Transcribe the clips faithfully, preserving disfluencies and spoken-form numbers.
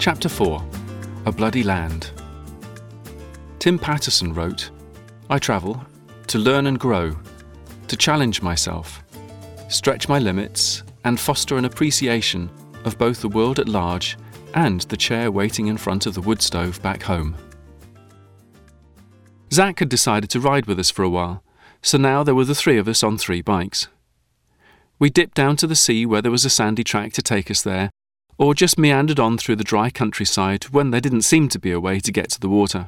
Chapter four. A Bloody Land. Tim Patterson wrote, "I travel to learn and grow, to challenge myself, stretch my limits, and foster an appreciation of both the world at large and the chair waiting in front of the wood stove back home." Zach had decided to ride with us for a while, so now there were the three of us on three bikes. We dipped down to the sea where there was a sandy track to take us there, or just meandered on through the dry countryside when there didn't seem to be a way to get to the water.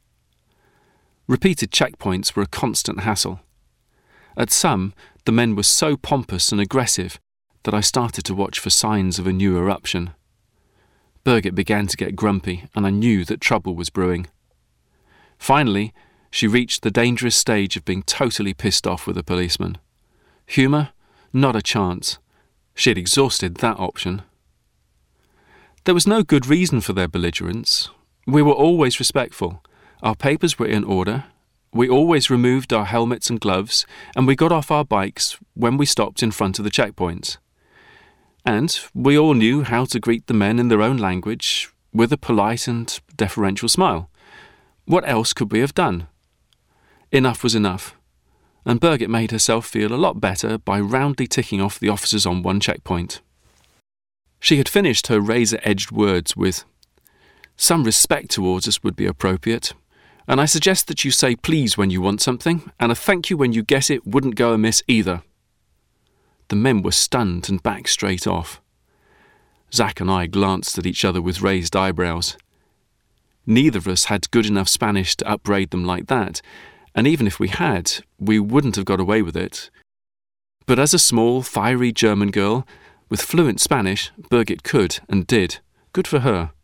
Repeated checkpoints were a constant hassle. At some, the men were so pompous and aggressive that I started to watch for signs of a new eruption. Birgit began to get grumpy, and I knew that trouble was brewing. Finally, she reached the dangerous stage of being totally pissed off with a policeman. Humour? Not a chance. She had exhausted that option. There was no good reason for their belligerence. We were always respectful. Our papers were in order. We always removed our helmets and gloves, and we got off our bikes when we stopped in front of the checkpoints. And we all knew how to greet the men in their own language, with a polite and deferential smile. What else could we have done? Enough was enough, and Birgit made herself feel a lot better by roundly ticking off the officers on one checkpoint. She had finished her razor-edged words with, "Some respect towards us would be appropriate, and I suggest that you say please when you want something, and a thank you when you get it wouldn't go amiss either." The men were stunned and backed straight off. Zach and I glanced at each other with raised eyebrows. Neither of us had good enough Spanish to upbraid them like that, and even if we had, we wouldn't have got away with it. But as a small, fiery German girl, with fluent Spanish, Birgit could and did. Good for her.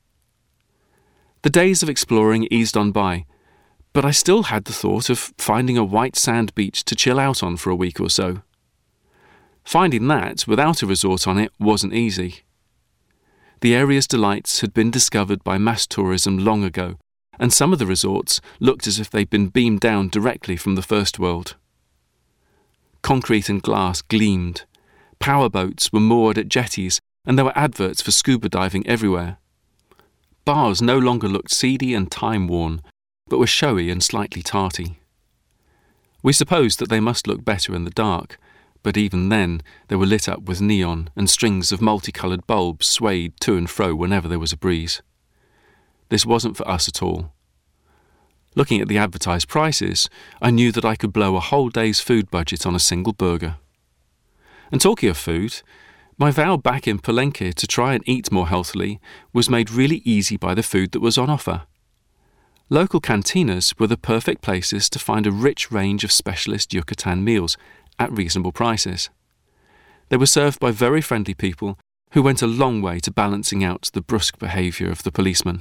The days of exploring eased on by, but I still had the thought of finding a white sand beach to chill out on for a week or so. Finding that without a resort on it wasn't easy. The area's delights had been discovered by mass tourism long ago, and some of the resorts looked as if they'd been beamed down directly from the first world. Concrete and glass gleamed. Powerboats were moored at jetties, and there were adverts for scuba diving everywhere. Bars no longer looked seedy and time-worn, but were showy and slightly tarty. We supposed that they must look better in the dark, but even then they were lit up with neon, and strings of multicoloured bulbs swayed to and fro whenever there was a breeze. This wasn't for us at all. Looking at the advertised prices, I knew that I could blow a whole day's food budget on a single burger. And talking of food, my vow back in Palenque to try and eat more healthily was made really easy by the food that was on offer. Local cantinas were the perfect places to find a rich range of specialist Yucatan meals at reasonable prices. They were served by very friendly people who went a long way to balancing out the brusque behaviour of the policemen.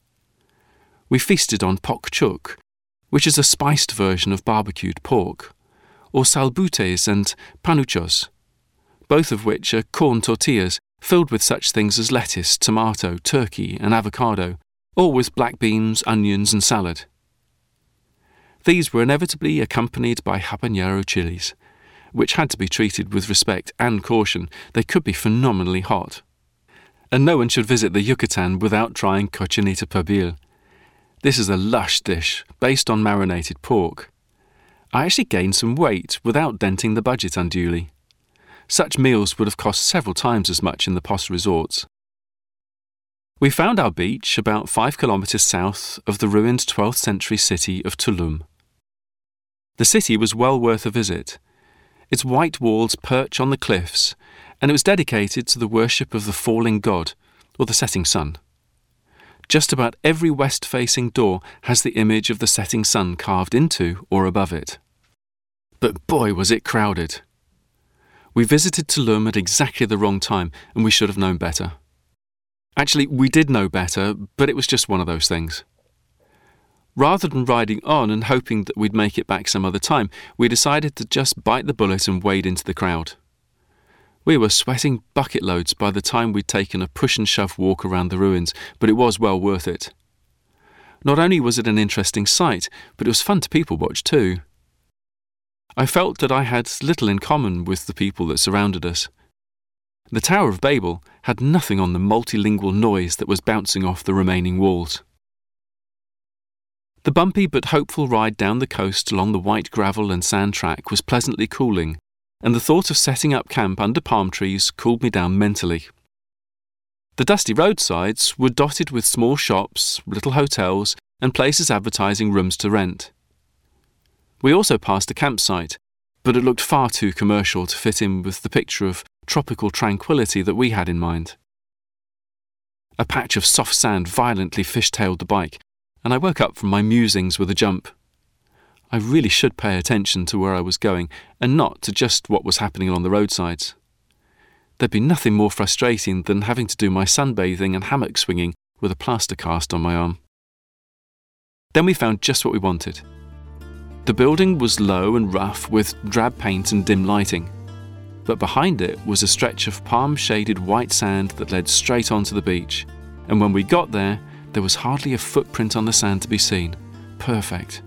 We feasted on pok chuk, which is a spiced version of barbecued pork, or salbutes and panuchos, both of which are corn tortillas filled with such things as lettuce, tomato, turkey and avocado, all with black beans, onions and salad. These were inevitably accompanied by habanero chilies, which had to be treated with respect and caution. They could be phenomenally hot. And no one should visit the Yucatan without trying cochinita pibil. This is a lush dish based on marinated pork. I actually gained some weight without denting the budget unduly. Such meals would have cost several times as much in the Post resorts. We found our beach about five kilometres south of the ruined twelfth century city of Tulum. The city was well worth a visit. Its white walls perch on the cliffs, and it was dedicated to the worship of the falling god, or the setting sun. Just about every west-facing door has the image of the setting sun carved into or above it. But boy, was it crowded. We visited Tulum at exactly the wrong time, and we should have known better. Actually, we did know better, but it was just one of those things. Rather than riding on and hoping that we'd make it back some other time, we decided to just bite the bullet and wade into the crowd. We were sweating bucket loads by the time we'd taken a push-and-shove walk around the ruins, but it was well worth it. Not only was it an interesting sight, but it was fun to people-watch too. I felt that I had little in common with the people that surrounded us. The Tower of Babel had nothing on the multilingual noise that was bouncing off the remaining walls. The bumpy but hopeful ride down the coast along the white gravel and sand track was pleasantly cooling, and the thought of setting up camp under palm trees cooled me down mentally. The dusty roadsides were dotted with small shops, little hotels, and places advertising rooms to rent. We also passed a campsite, but it looked far too commercial to fit in with the picture of tropical tranquility that we had in mind. A patch of soft sand violently fishtailed the bike, and I woke up from my musings with a jump. I really should pay attention to where I was going, and not to just what was happening along the roadsides. There'd be nothing more frustrating than having to do my sunbathing and hammock swinging with a plaster cast on my arm. Then we found just what we wanted. The building was low and rough with drab paint and dim lighting, but behind it was a stretch of palm-shaded white sand that led straight onto the beach, and when we got there, there was hardly a footprint on the sand to be seen. Perfect.